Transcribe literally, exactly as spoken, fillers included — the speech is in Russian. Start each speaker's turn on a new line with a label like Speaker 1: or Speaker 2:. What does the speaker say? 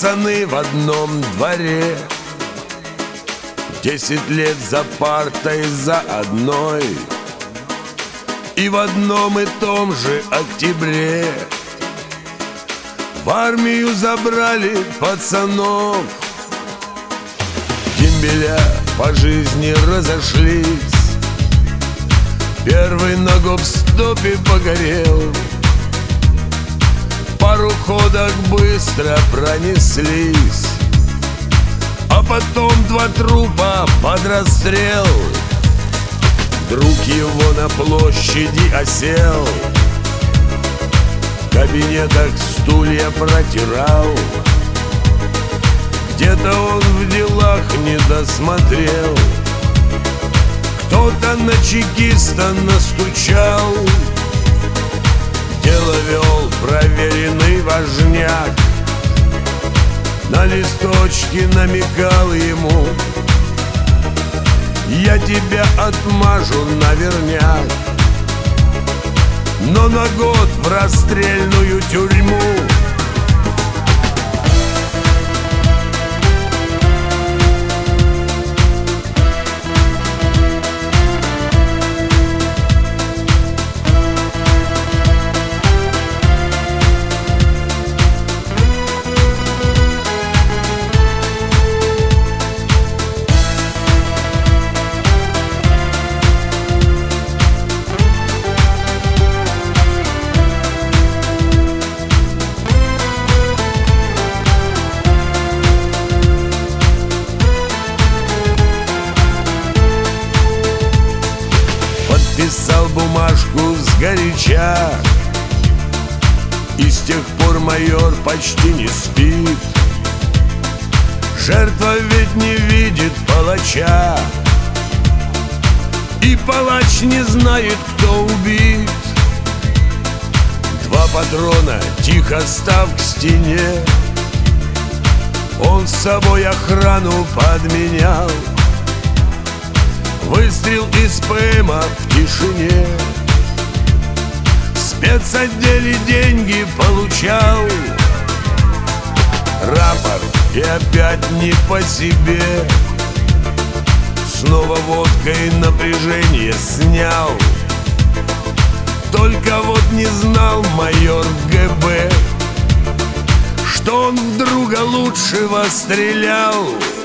Speaker 1: пацаны в одном дворе, десять лет за партой за одной, и в одном и том же октябре в армию забрали пацанов. Дембеля по жизни разошлись, первый на гоп-стопе погорел, пару ходок быстро пронеслись, а потом два трупа под расстрел. Друг его на площади осел, в кабинетах стулья протирал, где-то он в делах не досмотрел, кто-то на чекиста настучал. Дело вел проверенный важняк, на листочке намекал ему: я тебя отмажу наверняк, но на год в расстрельную тюрьму. Писал бумажку сгоряча, и с тех пор майор почти не спит. Жертва ведь не видит палача, и палач не знает, кто убит. Два патрона тихо став к стене, он с собой охрану подменял. Выстрел из ПМа в тишине, в спецотделе деньги получал. Рапорт и опять не по себе, снова водкой напряжение снял. Только вот не знал майор ГБ, что он в друга лучшего стрелял.